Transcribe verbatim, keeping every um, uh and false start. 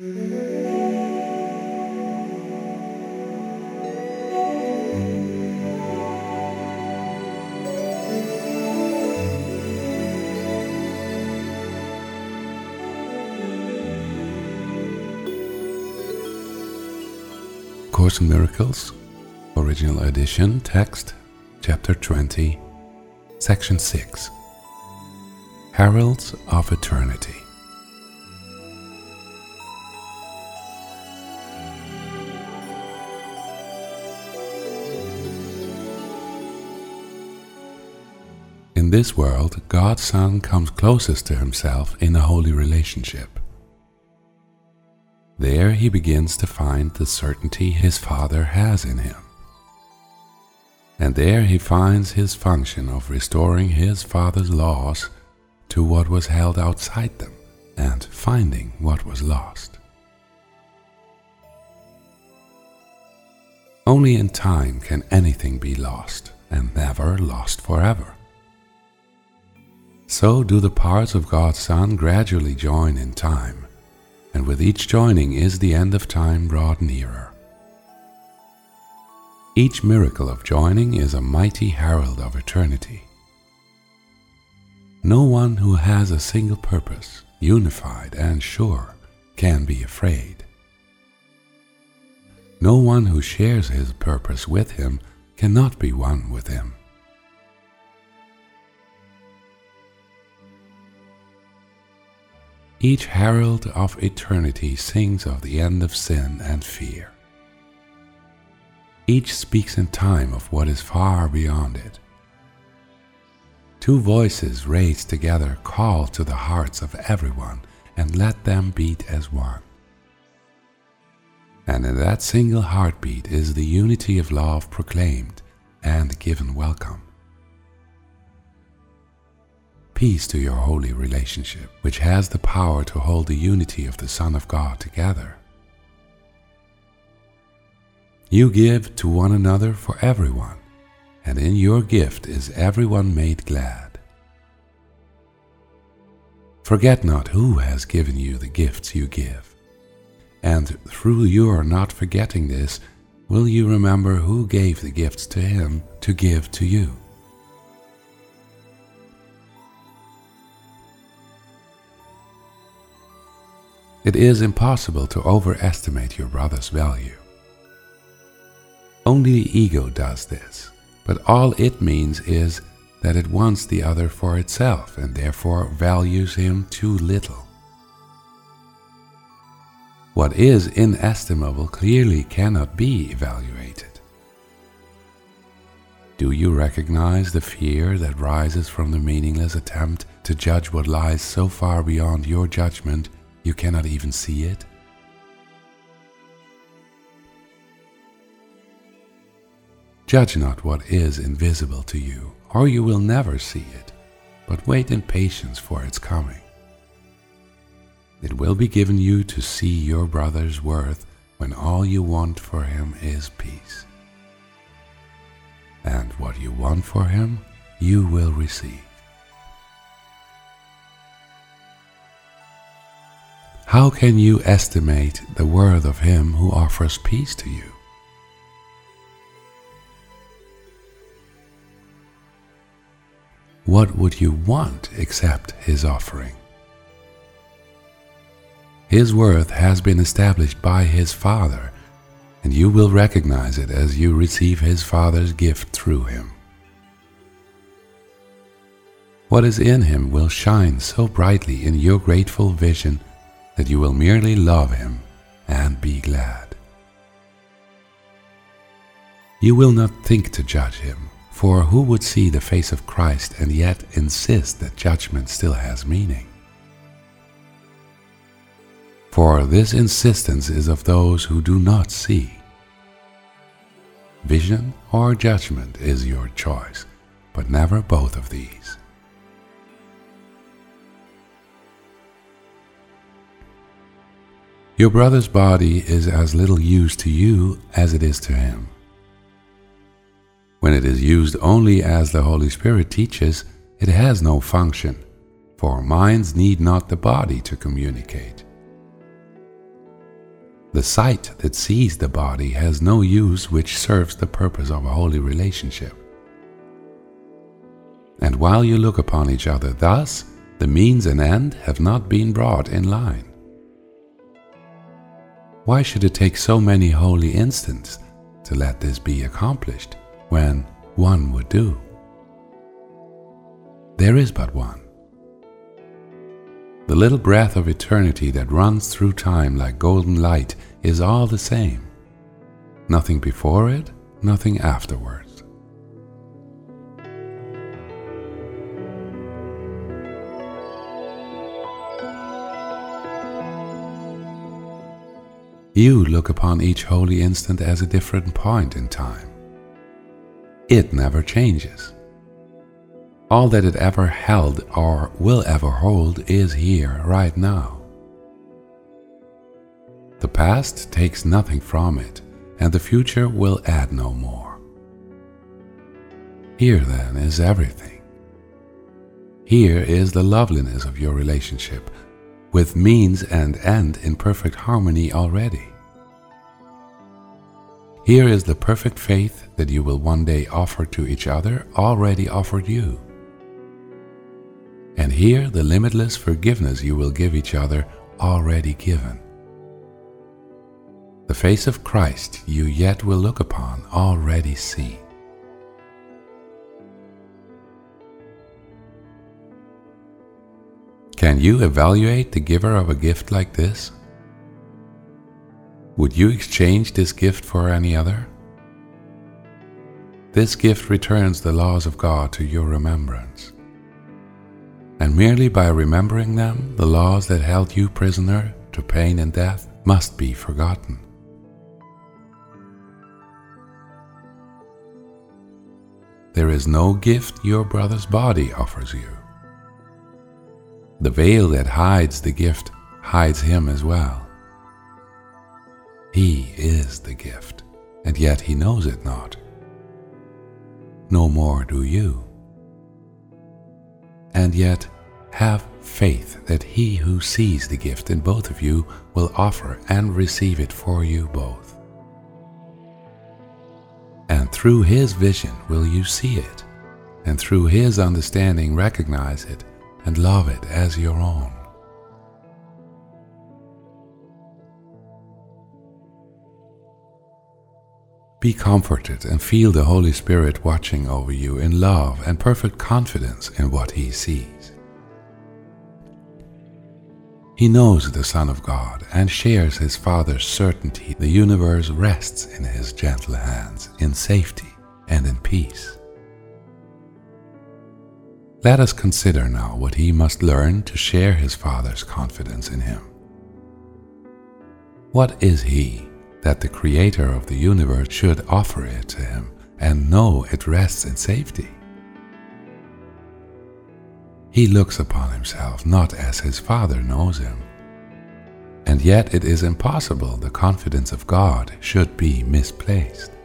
Course in Miracles, Original Edition, Text, Chapter twenty, Section six, Heralds of Eternity. In this world, God's Son comes closest to himself in a holy relationship. There he begins to find the certainty his Father has in him. And there he finds his function of restoring his Father's laws to what was held outside them and finding what was lost. Only in time can anything be lost, and never lost forever. So do the parts of God's Son gradually join in time, and with each joining is the end of time brought nearer. Each miracle of joining is a mighty herald of eternity. No one who has a single purpose, unified and sure, can be afraid. No one who shares his purpose with him cannot be one with him. Each herald of eternity sings of the end of sin and fear. Each speaks in time of what is far beyond it. Two voices raised together call to the hearts of everyone and let them beat as one. And in that single heartbeat is the unity of love proclaimed and given welcome. Peace to your holy relationship, which has the power to hold the unity of the Son of God together. You give to one another for everyone, and in your gift is everyone made glad. Forget not who has given you the gifts you give, and through your not forgetting this, will you remember who gave the gifts to him to give to you. It is impossible to overestimate your brother's value. Only the ego does this, but all it means is that it wants the other for itself and therefore values him too little. What is inestimable clearly cannot be evaluated. Do you recognize the fear that rises from the meaningless attempt to judge what lies so far beyond your judgment you cannot even see it? Judge not what is invisible to you, or you will never see it, but wait in patience for its coming. It will be given you to see your brother's worth when all you want for him is peace. And what you want for him, you will receive. How can you estimate the worth of him who offers peace to you? What would you want except his offering? His worth has been established by his Father, and you will recognize it as you receive his Father's gift through him. What is in him will shine so brightly in your grateful vision that you will merely love him and be glad. You will not think to judge him, for who would see the face of Christ and yet insist that judgment still has meaning? For this insistence is of those who do not see. Vision or judgment is your choice, but never both of these. Your brother's body is as little use to you as it is to him. When it is used only as the Holy Spirit teaches, it has no function, for minds need not the body to communicate. The sight that sees the body has no use which serves the purpose of a holy relationship. And while you look upon each other thus, the means and end have not been brought in line. Why should it take so many holy instants to let this be accomplished, when one would do? There is but one. The little breath of eternity that runs through time like golden light is all the same. Nothing before it, nothing afterwards. You look upon each holy instant as a different point in time. It never changes. All that it ever held or will ever hold is here, right now. The past takes nothing from it, and the future will add no more. Here, then, is everything. Here is the loveliness of your relationship, with means and end in perfect harmony already. Here is the perfect faith that you will one day offer to each other, already offered you. And here the limitless forgiveness you will give each other, already given. The face of Christ you yet will look upon, already seen. Can you evaluate the giver of a gift like this? Would you exchange this gift for any other? This gift returns the laws of God to your remembrance. And merely by remembering them, the laws that held you prisoner to pain and death must be forgotten. There is no gift your brother's body offers you. The veil that hides the gift hides him as well. He is the gift, and yet he knows it not. No more do you. And yet have faith that he who sees the gift in both of you will offer and receive it for you both. And through his vision will you see it, and through his understanding recognize it and love it as your own. Be comforted and feel the Holy Spirit watching over you in love and perfect confidence in what he sees. He knows the Son of God and shares his Father's certainty the universe rests in his gentle hands, in safety and in peace. Let us consider now what he must learn to share his Father's confidence in him. What is he that the Creator of the universe should offer it to him and know it rests in safety? He looks upon himself not as his Father knows him, and yet it is impossible the confidence of God should be misplaced.